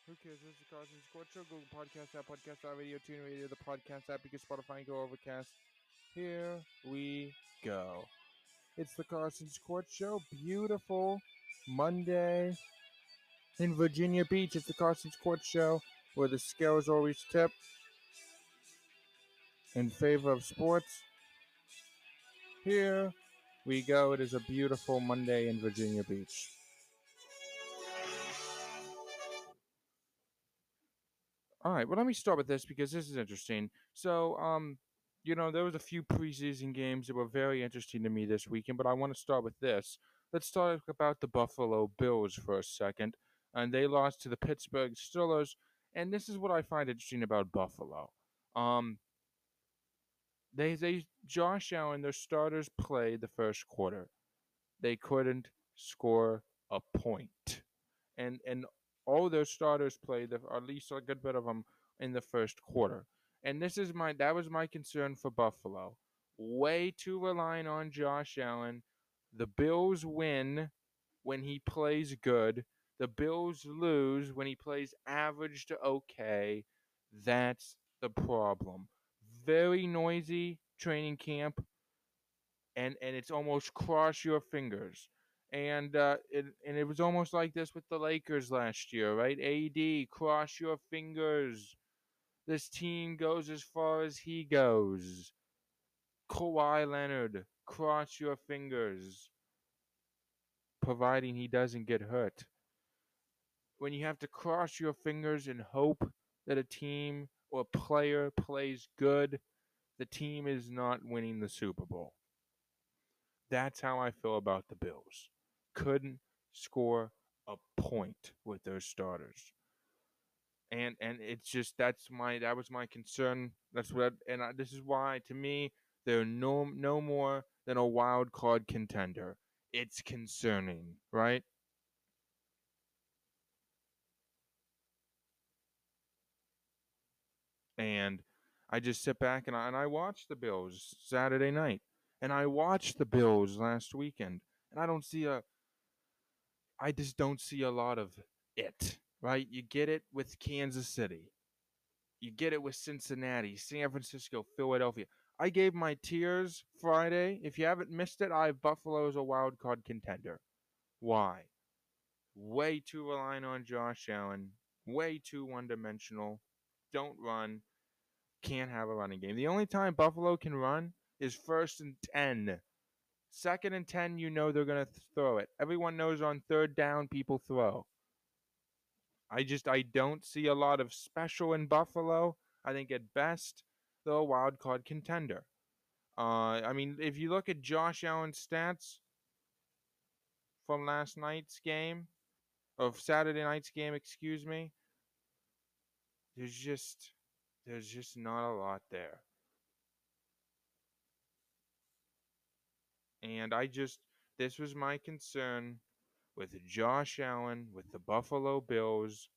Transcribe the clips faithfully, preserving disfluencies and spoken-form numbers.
Who cares? This is the Carson's Court Show. Google Podcast app, Podcast app, Radio Tune Radio, the Podcast app, because Spotify and Go Overcast. Here we go. It's the Carson's Court Show. Beautiful Monday in Virginia Beach. It's the Carson's Court Show, where the scales always tip in favor of sports. Here we go. It is a beautiful Monday in Virginia Beach. All right, well, let me start with this because this is interesting. So, um, you know, there was a few preseason games that were very interesting to me this weekend, but I want to start with this. Let's talk about the Buffalo Bills for a second. And they lost to the Pittsburgh Steelers, and this is what I find interesting about Buffalo. Um, they, they, Josh Allen, their starters played the first quarter. They couldn't score a point, and and all their starters played, the, or at least a good bit of them, in the first quarter. And this is my that was my concern for Buffalo. Way too reliant on Josh Allen. The Bills win when he plays good. The Bills lose when he plays average to okay. That's the problem. Very noisy training camp, and and it's almost cross your fingers. And uh, it, and it was almost like this with the Lakers last year, right? A D, cross your fingers. This team goes as far as he goes. Kawhi Leonard, cross your fingers, providing he doesn't get hurt. When you have to cross your fingers and hope that a team or player plays good, the team is not winning the Super Bowl. That's how I feel about the Bills. Couldn't score a point with their starters. And and it's just that's my that was my concern. That's what and I, this is why to me they're no no more than a wild card contender. It's concerning, right? And I just sit back and I, and I watch the Bills Saturday night, and I watched the Bills last weekend, and I don't see a I just don't see a lot of it, right? You get it with Kansas City. You get it with Cincinnati, San Francisco, Philadelphia. I gave my tiers Friday. If you haven't missed it, I have Buffalo as a wild card contender. Why? Way too reliant on Josh Allen. Way too one dimensional. Don't run. Can't have a running game. The only time Buffalo can run is first and ten. Second and ten, you know they're going to throw it. Everyone knows on third down, people throw. I just I don't see a lot of special in Buffalo. I think at best they're a wild card contender. Uh, I mean, if you look at Josh Allen's stats from last night's game, of Saturday night's game, excuse me, there's just there's just not a lot there. And I just this was my concern with Josh Allen with the Buffalo Bills,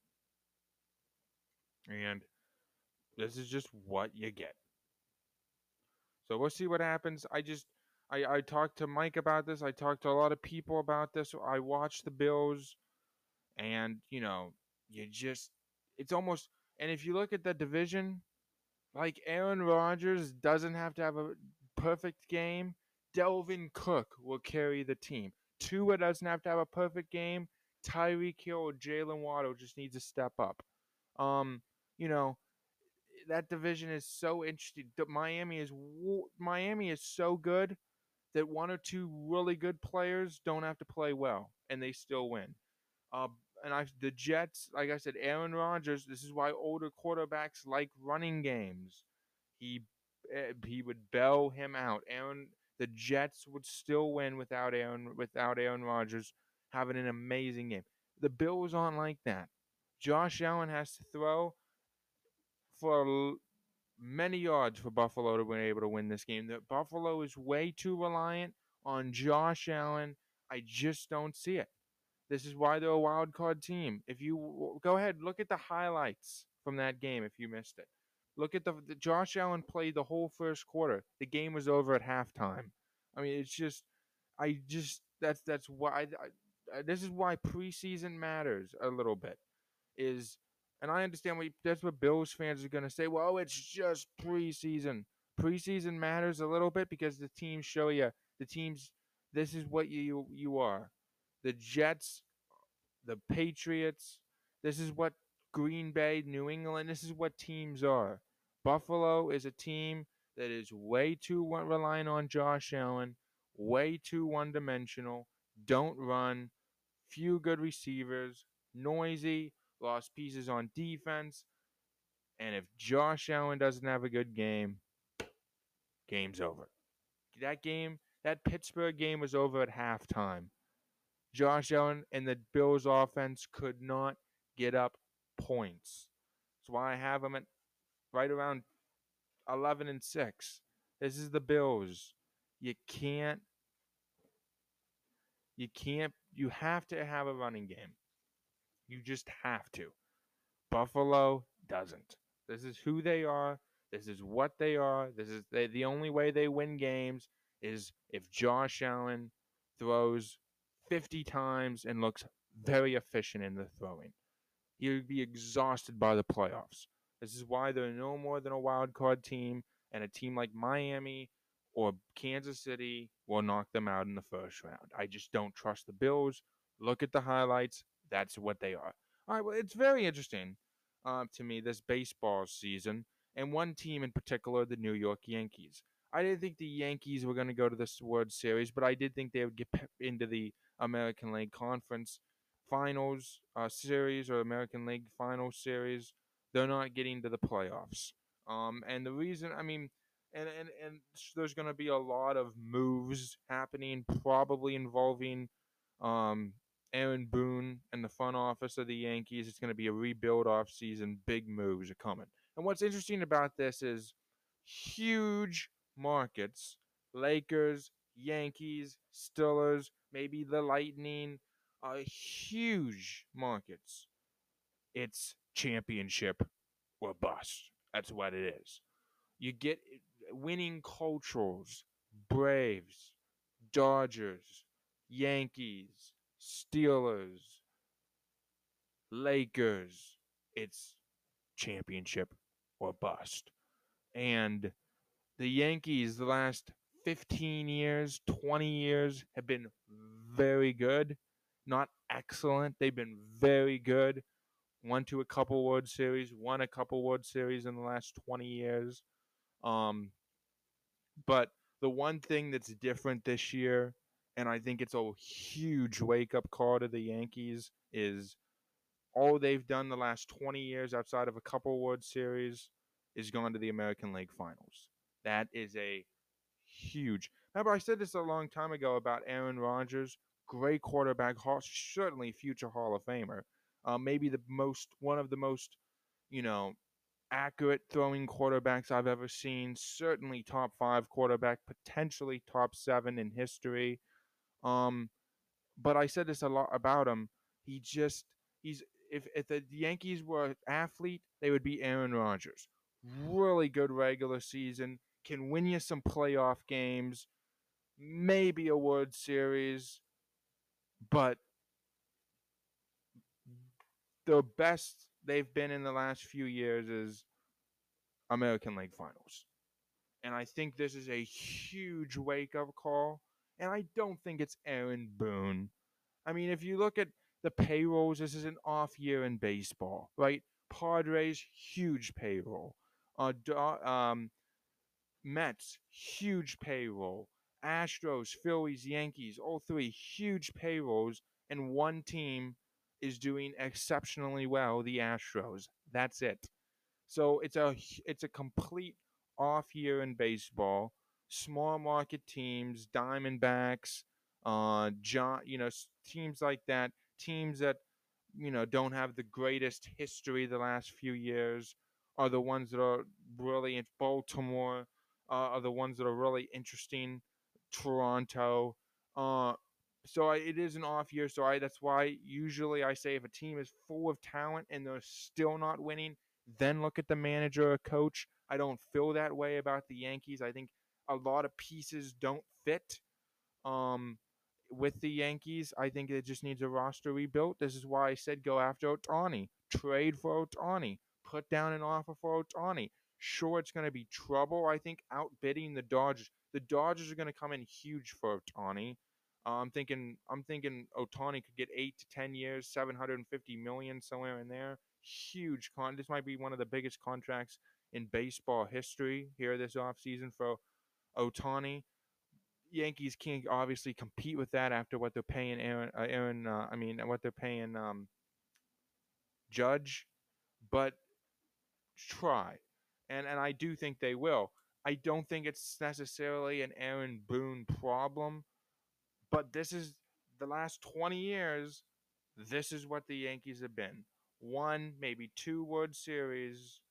and this is just what you get. So we'll see what happens. I just I, I talked to Mike about this. I talked to a lot of people about this. I watched the Bills, and you know, you just it's almost and if you look at the division, like Aaron Rodgers doesn't have to have a perfect game. Delvin Cook will carry the team. Tua doesn't have to have a perfect game. Tyreek Hill or Jalen Waddle just needs to step up. Um, you know, that division is so interesting. Miami is Miami is so good that one or two really good players don't have to play well and they still win. Uh, and I, the Jets, like I said, Aaron Rodgers. This is why older quarterbacks like running games. He eh, he would bail him out. Aaron, the Jets would still win without Aaron without Aaron Rodgers having an amazing game. The Bills aren't like that. Josh Allen has to throw for many yards for Buffalo to be able to win this game. The Buffalo is way too reliant on Josh Allen. I just don't see it. This is why they're a wild card team. If you go ahead, look at the highlights from that game if you missed it. Look at the, the Josh Allen played the whole first quarter. The game was over at halftime. I mean, it's just I just that's that's why I, I, this is why preseason matters a little bit. Is And I understand what that's what Bills fans are going to say. Well, it's just preseason. Preseason matters a little bit because the teams show you the teams. This is what you you are. The Jets, the Patriots. This is what Green Bay, New England. This is what teams are. Buffalo is a team that is way too relying on Josh Allen, way too one dimensional. Don't run. Few good receivers. Noisy. Lost pieces on defense. And if Josh Allen doesn't have a good game, game's over. That game, that Pittsburgh game was over at halftime. Josh Allen and the Bills offense could not get up points. That's why I have them at right around eleven and six. This is the Bills. You can't you can't you have to have a running game. You just have to. Buffalo doesn't. This is who they are. This is what they are. This is they, the only way they win games is if Josh Allen throws fifty times and looks very efficient in the throwing. He would be exhausted by the playoffs. This is why they're no more than a wild card team, and a team like Miami or Kansas City will knock them out in the first round. I just don't trust the Bills. Look at the highlights. That's what they are. All right, well, it's very interesting uh, to me this baseball season, and one team in particular, the New York Yankees. I didn't think the Yankees were going to go to this World Series, but I did think they would get into the American League Conference Finals uh, Series or American League Finals Series. They're not getting to the playoffs. Um, and the reason, I mean, and and and there's going to be a lot of moves happening, probably involving um, Aaron Boone and the front office of the Yankees. It's going to be a rebuild off season. Big moves are coming. And what's interesting about this is huge markets: Lakers, Yankees, Steelers, maybe the Lightning. Uh, huge markets. It's championship or bust. That's what it is. You get winning cultures, Braves, Dodgers, Yankees, Steelers, Lakers. It's championship or bust. And the Yankees, the last fifteen years, twenty years, have been very good. Not excellent. They've been very good. Won to a couple World Series, won a couple World Series in the last twenty years. Um, but the one thing that's different this year, and I think it's a huge wake up call to the Yankees, is all they've done the last twenty years outside of a couple World Series is gone to the American League Finals. That is a huge. Remember, I said this a long time ago about Aaron Rodgers, great quarterback, certainly future Hall of Famer. Uh, maybe the most, one of the most, you know, accurate throwing quarterbacks I've ever seen. Certainly top five quarterback, potentially top seven in history. Um, but I said this a lot about him. He just he's if if the Yankees were an athlete, they would be Aaron Rodgers. Really good regular season, can win you some playoff games, maybe a World Series, but the best they've been in the last few years is American League Finals. And I think this is a huge wake up call. And I don't think it's Aaron Boone. I mean, if you look at the payrolls, this is an off year in baseball, right? Padres, huge payroll. Uh, um, Mets, huge payroll. Astros, Phillies, Yankees, all three huge payrolls, and one team is doing exceptionally well, the Astros. That's it. So it's a it's a complete off year in baseball. Small market teams, Diamondbacks, uh, John, you know, teams like that, teams that you know don't have the greatest history the last few years are the ones that are really in Baltimore. Uh, are the ones that are really interesting. Toronto. Uh, so I, it is an off year. So I that's why usually I say if a team is full of talent and they're still not winning, then look at the manager or coach. I don't feel that way about the Yankees. I think a lot of pieces don't fit. Um, with the Yankees, I think it just needs a roster rebuilt. This is why I said go after Ohtani, trade for Ohtani, put down an offer for Ohtani. Sure, it's going to be trouble. I think outbidding the Dodgers. The Dodgers are going to come in huge for Ohtani. Uh, I'm thinking, I'm thinking Ohtani could get eight to ten years, seven hundred fifty million somewhere in there. Huge con. This might be one of the biggest contracts in baseball history here this offseason for Ohtani. Yankees can't obviously compete with that after what they're paying Aaron. Uh, Aaron, uh, I mean, what they're paying um, Judge, but try, and and I do think they will. I don't think it's necessarily an Aaron Boone problem, but this is the last twenty years. This is what the Yankees have been: one, maybe two World Series,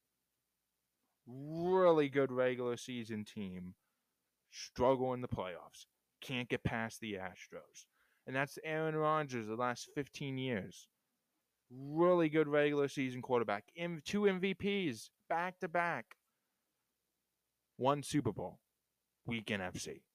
really good regular season team, struggle in the playoffs, can't get past the Astros. And that's Aaron Rodgers the last fifteen years. Really good regular season quarterback. M- two M V Ps back to back. One Super Bowl. Week in F C.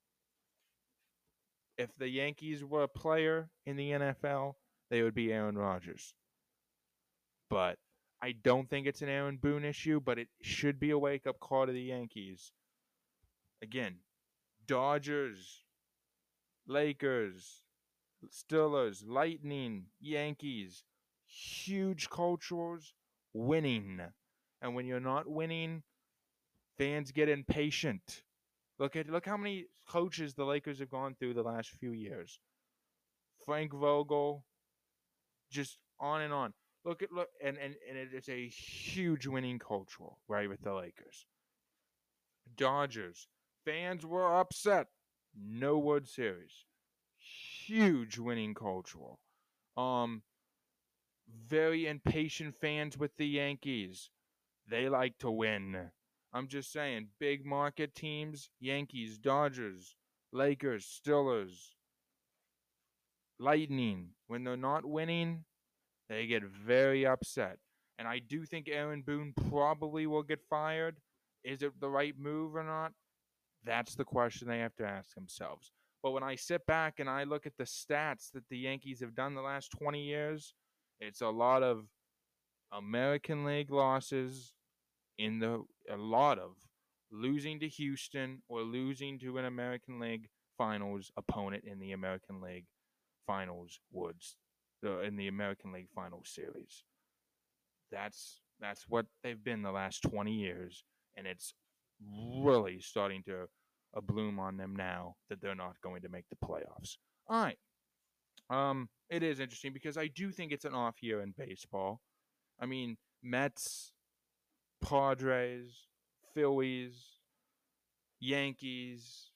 If the Yankees were a player in the N F L, they would be Aaron Rodgers. But I don't think it's an Aaron Boone issue, but it should be a wake up call to the Yankees. Again, Dodgers, Lakers, Steelers, Lightning, Yankees, huge cultures, winning. And when you're not winning, fans get impatient. Look at look how many coaches the Lakers have gone through the last few years. Frank Vogel, just on and on. Look at look and and, and it is a huge winning culture, right, with the Lakers. Dodgers. Fans were upset. No World Series. Huge winning culture. Um very impatient fans with the Yankees. They like to win. I'm just saying, big market teams, Yankees, Dodgers, Lakers, Steelers, Lightning, when they're not winning, they get very upset. And I do think Aaron Boone probably will get fired. Is it the right move or not? That's the question they have to ask themselves. But when I sit back and I look at the stats that the Yankees have done the last twenty years, it's a lot of American League losses in the a lot of losing to Houston or losing to an American League Finals opponent in the American League Finals Woods uh, in the American League Finals series. That's that's what they've been the last twenty years, and it's really starting to uh, bloom on them now that they're not going to make the playoffs. All right. Um, it is interesting because I do think it's an off year in baseball. I mean, Mets, Padres, Phillies, Yankees,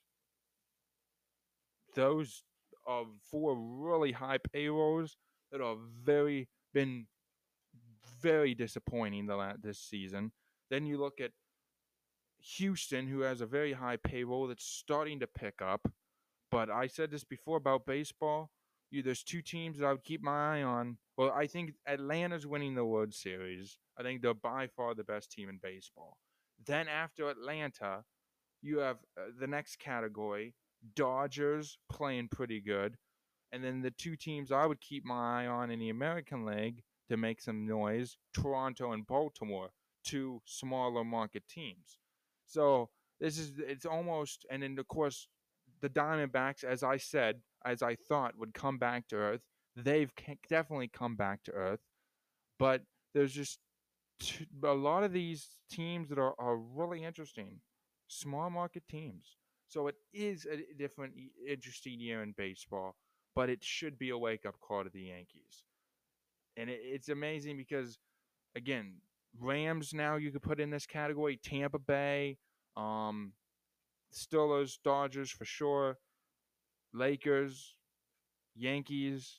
those are four really high payrolls that are very been very disappointing the la- this season. Then you look at Houston, who has a very high payroll that's starting to pick up. But I said this before about baseball. You, there's two teams that I would keep my eye on. Well, I think Atlanta's winning the World Series. I think they're by far the best team in baseball. Then after Atlanta, you have uh, the next category, Dodgers playing pretty good. And then the two teams I would keep my eye on in the American League to make some noise, Toronto and Baltimore, two smaller market teams. So this is it's almost and then of course the Diamondbacks, as I said, as I thought would come back to earth. They've definitely come back to earth, but there's just t- a lot of these teams that are, are really interesting, small market teams. So it is a different, interesting year in baseball, but it should be a wake up call to the Yankees. And it, it's amazing because, again, Rams now you could put in this category, Tampa Bay, um, Steelers, Dodgers for sure, Lakers, Yankees,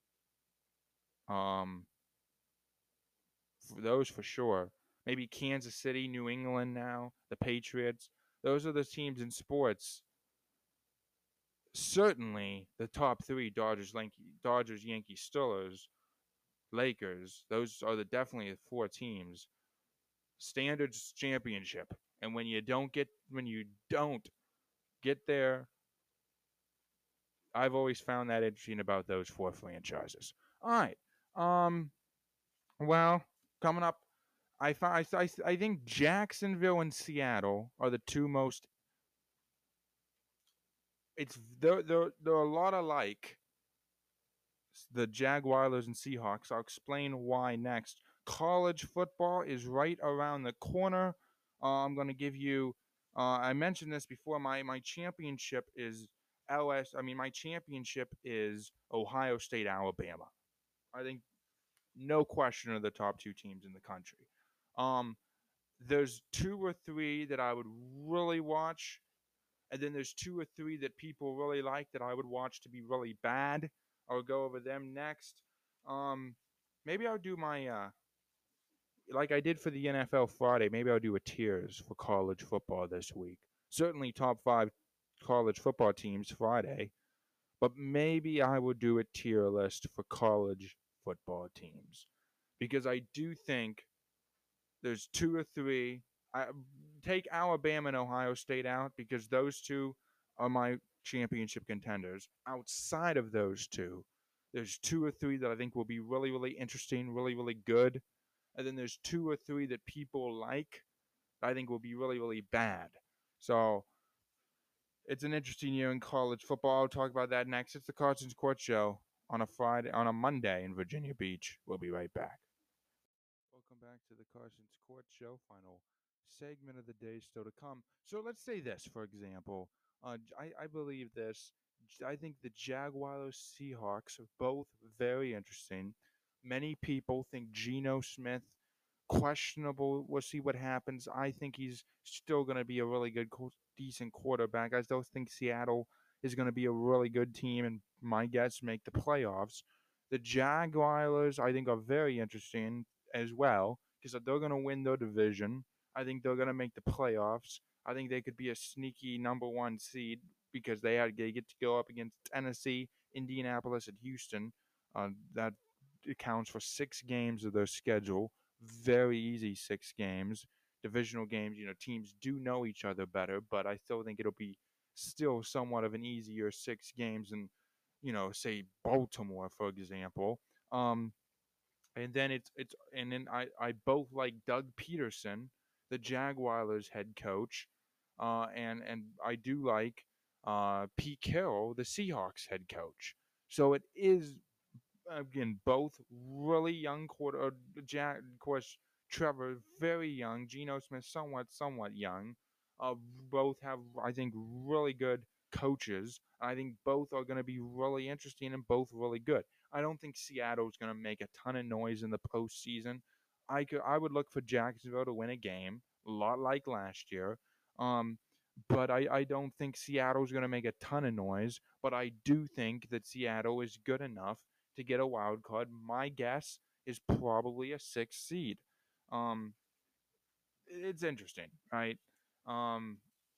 um, for those for sure. Maybe Kansas City, New England now, the Patriots. Those are the teams in sports. Certainly, the top three: Dodgers, Yankee, Dodgers, Yankees, Steelers, Lakers. Those are the definitely the four teams. Standards championship, and when you don't get when you don't get there, I've always found that interesting about those four franchises. All right. Um. Well, coming up, I find I, I, I think Jacksonville and Seattle are the two most. It's they're they're, they're a lot alike. The Jaguars and Seahawks. I'll explain why next. College football is right around the corner. Uh, I'm going to give you. Uh, I mentioned this before. My my championship is L S. I mean, my championship is Ohio State, Alabama. I think no question are the top two teams in the country. Um, there's two or three that I would really watch, and then there's two or three that people really like that I would watch to be really bad. I'll go over them next. Um, maybe I'll do my uh, like I did for the N F L Friday. Maybe I'll do a tiers for college football this week. Certainly top five college football teams Friday, but maybe I would do a tier list for college football teams because I do think there's two or three. I take Alabama and Ohio State out because those two are my championship contenders. Outside of those two, there's two or three that I think will be really, really interesting, really, really good. And then there's two or three that people like that I think will be really, really bad. So it's an interesting year in college football. I'll talk about that next. It's the Carson's Court Show on a Friday, on a Monday in Virginia Beach. We'll be right back. Welcome back to the Carson's Court Show. Final segment of the day still to come. So let's say this, for example. Uh, I, I believe this. I think the Jaguars Seahawks are both very interesting. Many people think Geno Smith questionable. We'll see what happens. I think he's still going to be a really good, decent quarterback. I still think Seattle is going to be a really good team, and my guess make the playoffs. The Jaguars, I think, are very interesting as well because they're going to win their division. I think they're going to make the playoffs. I think they could be a sneaky number one seed because they had they get to go up against Tennessee, Indianapolis, and Houston. Uh, that accounts for six games of their schedule. Very easy six games. Divisional games, you know, teams do know each other better, but I still think it'll be still somewhat of an easier six games than, you know, say Baltimore, for example. Um, and then it's it's and then I I both like Doug Peterson, the Jaguars head coach, uh, and and I do like uh, Pete Carroll, the Seahawks head coach. So it is again both really young quarter. Uh, Jack, of course, Trevor very young, Geno Smith somewhat somewhat young. Uh, both have I think really good coaches. I think both are going to be really interesting and both really good. I don't think Seattle's going to make a ton of noise in the postseason. I could I would look for Jacksonville to win a game, a lot like last year. Um, but I, I don't think Seattle's going to make a ton of noise. But I do think that Seattle is good enough to get a wild card. My guess is probably a sixth seed. Um, it's interesting, right? Um,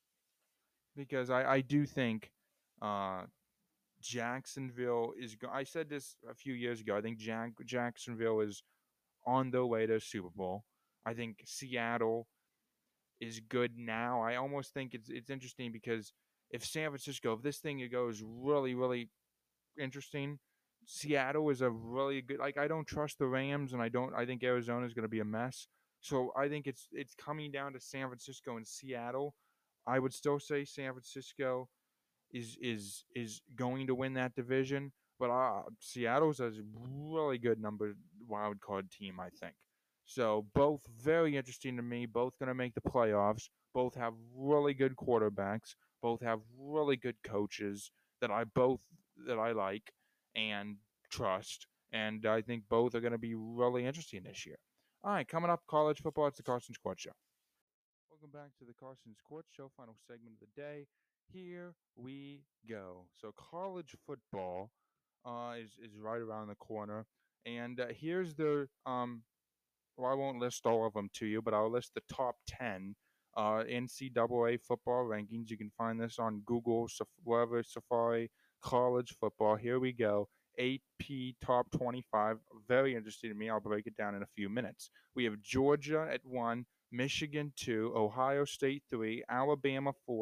because I, I do think uh, Jacksonville is. Go- I said this a few years ago. I think Jack- Jacksonville is on their way to Super Bowl. I think Seattle is good now. I almost think it's it's interesting because if San Francisco, if this thing goes really, really interesting, Seattle is a really good. Like I don't trust the Rams, and I don't. I think Arizona is going to be a mess. So I think it's it's coming down to San Francisco and Seattle. I would still say San Francisco is is is going to win that division. But uh, Seattle's a really good number wild card team, I think. So both very interesting to me. Both going to make the playoffs. Both have really good quarterbacks. Both have really good coaches that I both that I like and trust. And I think both are going to be really interesting this year. All right, coming up, college football. It's the Carson's Court Show. Welcome back to the Carson's Court Show, final segment of the day. Here we go. So college football uh, is is right around the corner, and uh, here's the um. Well, I won't list all of them to you, but I'll list the top ten uh, N C double A football rankings. You can find this on Google, wherever Safari, college football. Here we go. A P top twenty-five. Very interesting to me. I'll break it down in a few minutes. We have Georgia at one, Michigan two, Ohio State three, Alabama four,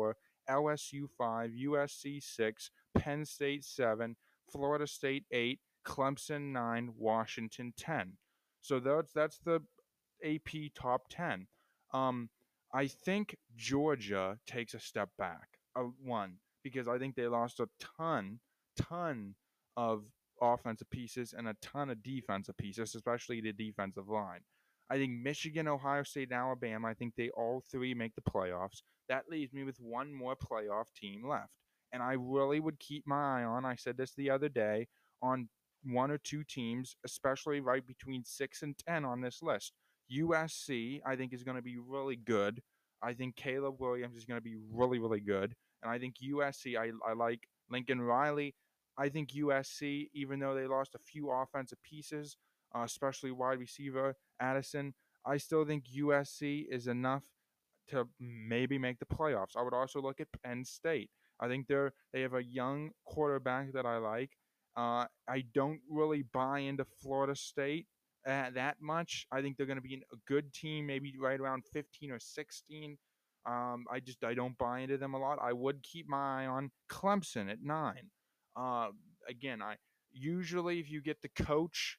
L S U five, U S C six, Penn State seven, Florida State eight, Clemson nine, Washington ten. So that's that's the A P top ten. Um, I think Georgia takes a step back. Uh, one, because I think they lost a ton, ton of offensive pieces and a ton of defensive pieces, especially the defensive line. I think Michigan, Ohio State, and Alabama, I think they all three make the playoffs. That leaves me with one more playoff team left. And I really would keep my eye on, I said this the other day, on one or two teams, especially right between six and ten on this list. U S C, I think, is going to be really good. I think Caleb Williams is going to be really, really good. And I think U S C, I, I like Lincoln Riley. I think U S C, even though they lost a few offensive pieces, uh, especially wide receiver Addison, I still think U S C is enough to maybe make the playoffs. I would also look at Penn State. I think they're they have a young quarterback that I like. Uh, I don't really buy into Florida State uh, that much. I think they're going to be a good team, maybe right around fifteen or sixteen. Um, I just I don't buy into them a lot. I would keep my eye on Clemson at nine. Uh, Again, I usually if you get the coach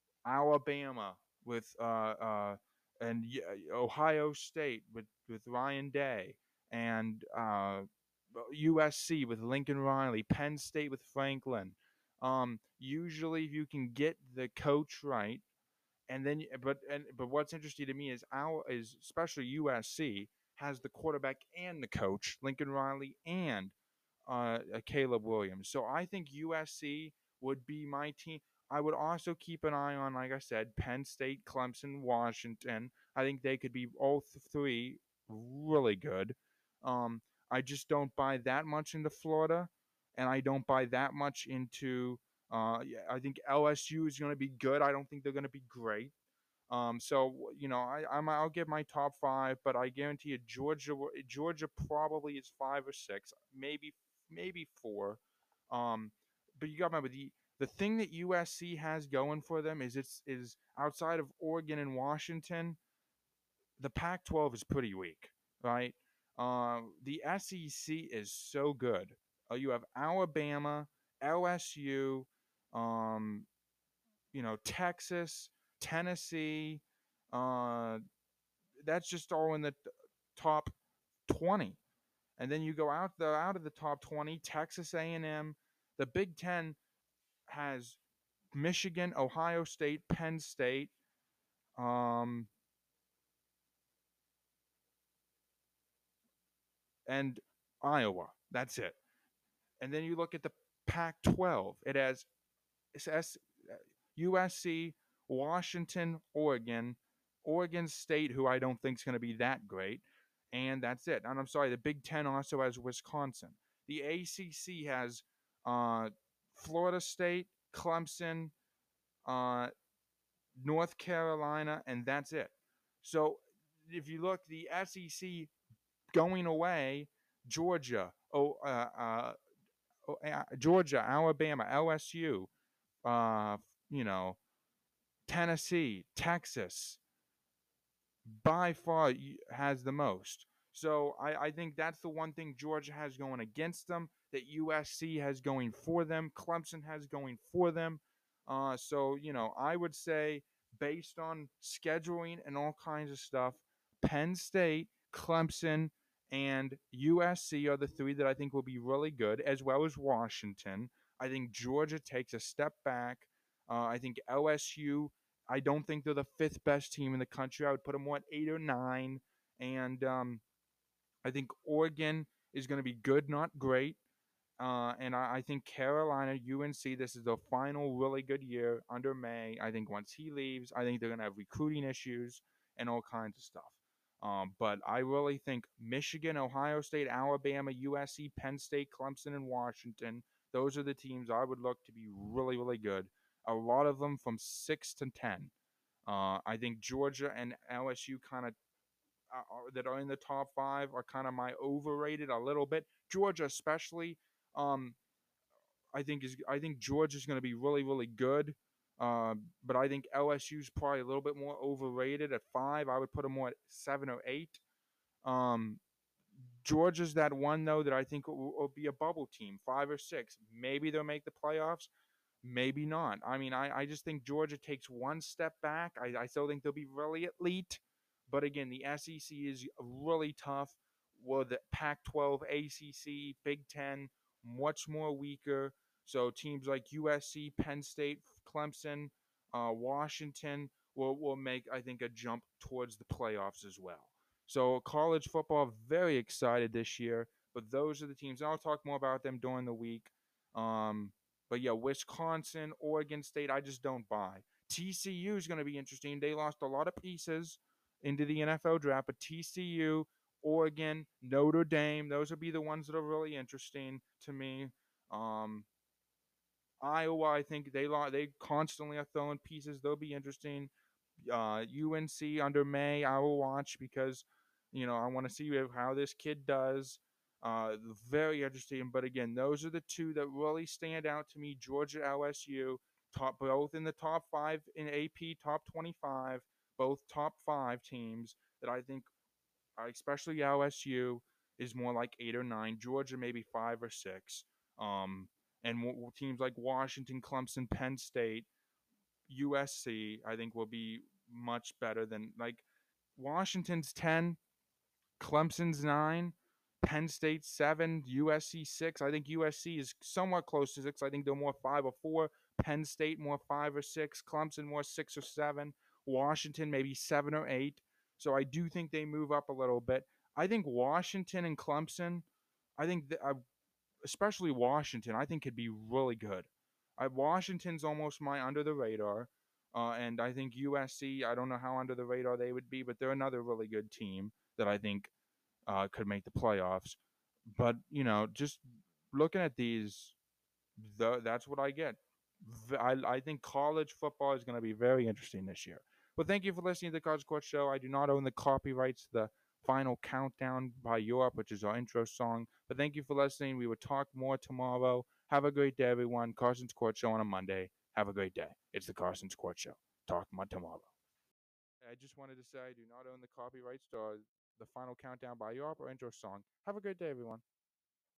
Alabama with uh, uh, and Ohio State with, with Ryan Day and uh, U S C with Lincoln Riley, Penn State with Franklin. Um, usually, if you can get the coach right, and then but and but what's interesting to me is our is especially U S C has the quarterback and the coach Lincoln Riley and uh, uh, Caleb Williams. So I think U S C would be my team. I would also keep an eye on, like I said, Penn State, Clemson, Washington. I think they could be all th- three really good. Um, I just don't buy that much into Florida, and I don't buy that much into. Uh, yeah, I think L S U is going to be good. I don't think they're going to be great. Um, so you know, I I'm, I'll give my top five, but I guarantee you, Georgia Georgia probably is five or six, maybe maybe four. Um, but you got to remember the the thing that U S C has going for them is it's is outside of Oregon and Washington, the Pac twelve is pretty weak, right? Uh, the S E C is so good. Uh, you have Alabama, L S U, um, you know, Texas, Tennessee. Uh, that's just all in the t- top twenty. And then you go out the out of the top twenty, Texas A and M. The Big Ten has Michigan, Ohio State, Penn State, um, and Iowa. That's it. And then you look at the Pac twelve. It has U S C, Washington, Oregon, Oregon State, who I don't think is going to be that great, and that's it. And I'm sorry, the Big Ten also has Wisconsin. The A C C has uh, Florida State, Clemson, uh, North Carolina, and that's it. So if you look, the S E C going away, Georgia, oh, uh, uh, oh, uh, Georgia, Alabama, L S U, uh, you know, Tennessee, Texas, by far has the most. So I, I think that's the one thing Georgia has going against them that U S C has going for them, Clemson has going for them. Uh, so, you know, I would say based on scheduling and all kinds of stuff, Penn State, Clemson, and U S C are the three that I think will be really good, as well as Washington. I think Georgia takes a step back. Uh, I think L S U, I don't think they're the fifth best team in the country. I would put them at eight or nine. And um, I think Oregon is going to be good, not great. Uh, and I, I think Carolina, U N C, this is the final really good year under May. I think once he leaves, I think they're going to have recruiting issues and all kinds of stuff. Um, but I really think Michigan, Ohio State, Alabama, U S C, Penn State, Clemson, and Washington, those are the teams I would look to be really, really good. A lot of them from six to ten. Uh, I think Georgia and L S U kind of uh, that are in the top five are kind of my overrated a little bit. Georgia, especially, um, I think is I think Georgia's going to be really really good. Uh, but I think L S U's probably a little bit more overrated at five. I would put them more at seven or eight. Um, Georgia's that one though that I think will, will be a bubble team, five or six. Maybe they'll make the playoffs. Maybe not. I mean, I, I just think Georgia takes one step back. I, I still think they'll be really elite. But again, the S E C is really tough. Well, the Pac twelve, A C C, Big Ten, much more weaker. So teams like U S C, Penn State, Clemson, uh, Washington will, will make, I think, a jump towards the playoffs as well. So college football, very excited this year. But those are the teams. And I'll talk more about them during the week. Um, but yeah, Wisconsin, Oregon State, I just don't buy. T C U is going to be interesting. They lost a lot of pieces into the N F L draft, but T C U, Oregon, Notre Dame, those will be the ones that are really interesting to me. Um, Iowa, I think they lo- they constantly are throwing pieces. They'll be interesting. Uh, U N C under May, I will watch because you know I want to see how this kid does. Uh, very interesting. But again, those are the two that really stand out to me. Georgia, L S U, top both in the top five in A P, top twenty-five, both top five teams that I think, uh, especially L S U, is more like eight or nine. Georgia maybe five or six. Um, and w- teams like Washington, Clemson, Penn State, U S C, I think will be much better than like Washington's ten, Clemson's nine, Penn State seven, U S C six. I think U S C is somewhat close to six. I think they're more five or four. Penn State more five or six. Clemson more six or seven. Washington maybe seven or eight. So I do think they move up a little bit. I think Washington and Clemson, I think th- uh, especially Washington, I think could be really good. I, Washington's almost my under the radar, uh, and I think U S C. I don't know how under the radar they would be, but they're another really good team that I think uh, could make the playoffs. But you know, just looking at these, the, that's what I get. I, I think college football is going to be very interesting this year. But thank you for listening to the College Court Show. I do not own the copyrights to the final countdown by Europe, which is our intro song. But thank you for listening. We will talk more tomorrow. Have a great day, everyone. Carson's Court Show on a Monday. Have a great day. It's the Carson's Court Show. Talk more tomorrow. I just wanted to say I do not own the copyrights to uh, the final countdown by Europe or intro song. Have a great day, everyone.